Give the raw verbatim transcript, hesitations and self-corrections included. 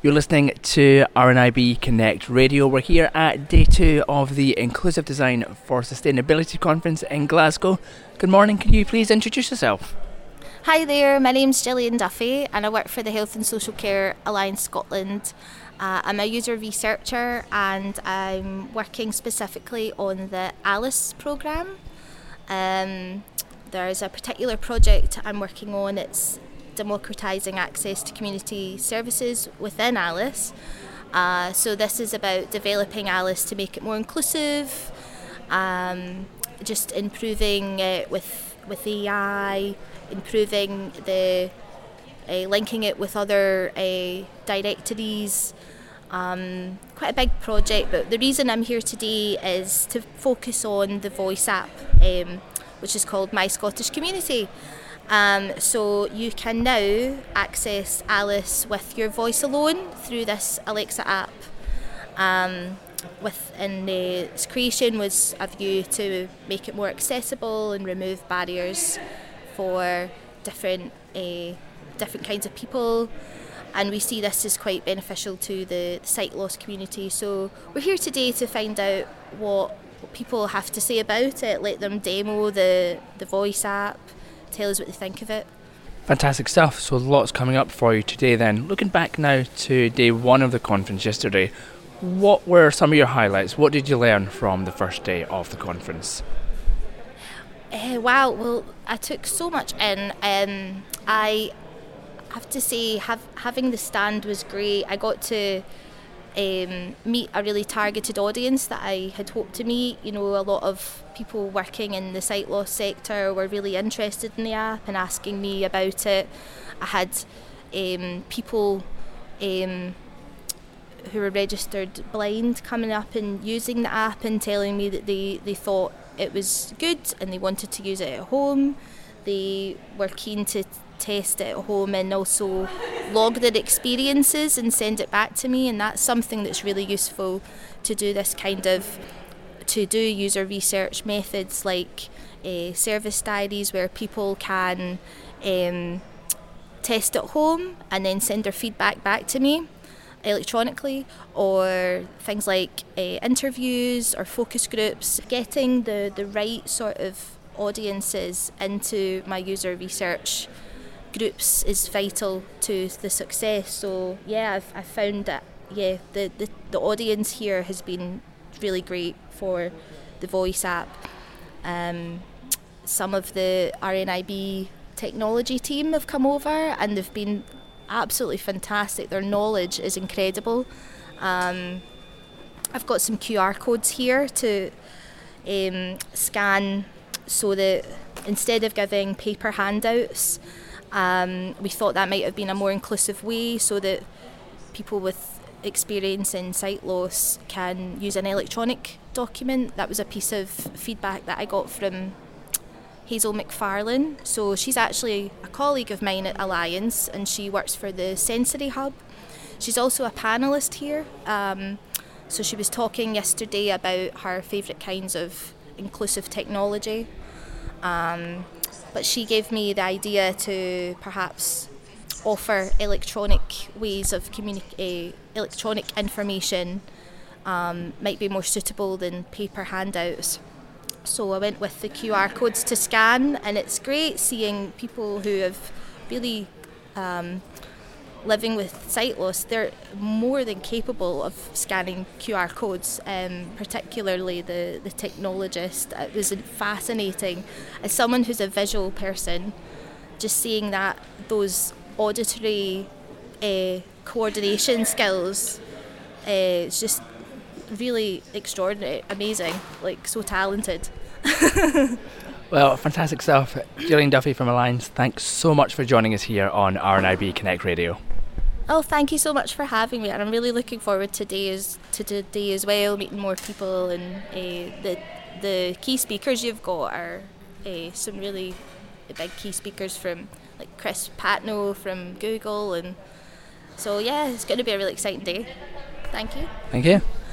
You're listening to R N I B Connect Radio. We're here at day two of the Inclusive Design for Sustainability Conference in Glasgow. Good morning, can you please introduce yourself? Hi there, my name's Gillian Duffy and I work for the Health and Social Care Alliance Scotland. Uh, I'm a user researcher and I'm working specifically on the ALICE programme. Um, there's a particular project I'm working on. It's democratising access to community services within ALICE. Uh, so this is about developing ALICE to make it more inclusive, um, just improving it with, with A I, improving the, uh, linking it with other uh, directories. Um, quite a big project, but the reason I'm here today is to focus on the Voice app, um, which is called My Scottish Community. Um, so you can now access ALICE with your voice alone through this Alexa app. Um, with, and uh, its creation was a view to make it more accessible and remove barriers for different uh, different kinds of people. And we see this as quite beneficial to the, the sight loss community. So we're here today to find out what, what people have to say about it, let them demo the, the Voice app, tell us what they think of it. Fantastic stuff. So lots coming up for you today then. Looking back now to day one of the conference yesterday, what were some of your highlights? What did you learn from the first day of the conference? Uh, wow, well, I took so much in. Um, I have to say, have, having the stand was great. I got to um, meet a really targeted audience that I had hoped to meet. You know, a lot of people working in the sight loss sector were really interested in the app and asking me about it. I had um, people um, who were registered blind coming up and using the app and telling me that they, they thought it was good and they wanted to use it at home. They were keen to test it at home and also log their experiences and send it back to me, and that's something that's really useful to do this kind of to do user research methods like uh, service diaries where people can um, test at home and then send their feedback back to me electronically, or things like uh, interviews or focus groups. Getting the, the right sort of audiences into my user research groups is vital to the success. So yeah, I've, I've found that yeah the, the, the audience here has been really great for the Voice app. Um, some of the R N I B technology team have come over and they've been absolutely fantastic. Their knowledge is incredible. Um, I've got some Q R codes here to um, scan so that instead of giving paper handouts, um, we thought that might have been a more inclusive way so that people with experience in sight loss can use an electronic document. That was a piece of feedback that I got from Hazel McFarlane. So she's actually a colleague of mine at Alliance and she works for the Sensory Hub. She's also a panellist here. Um, so she was talking yesterday about her favourite kinds of inclusive technology. Um, but she gave me the idea to perhaps offer electronic ways of communi- uh, electronic information um, might be more suitable than paper handouts. So I went with the Q R codes to scan, and it's great seeing people who have really um, living with sight loss. They're more than capable of scanning Q R codes, um, particularly the, the technologist. It was fascinating. As someone who's a visual person, just seeing that those auditory uh, coordination skills uh, is just really extraordinary, amazing, like so talented. Well, fantastic stuff. Gillian Duffy from Alliance, thanks so much for joining us here on R N I B Connect Radio. Oh, thank you so much for having me, and I'm really looking forward to days to today as well, meeting more people, and uh, the the key speakers you've got are uh, some really big key speakers from like Chris Patno from Google, and so yeah, it's going to be a really exciting day. Thank you. Thank you.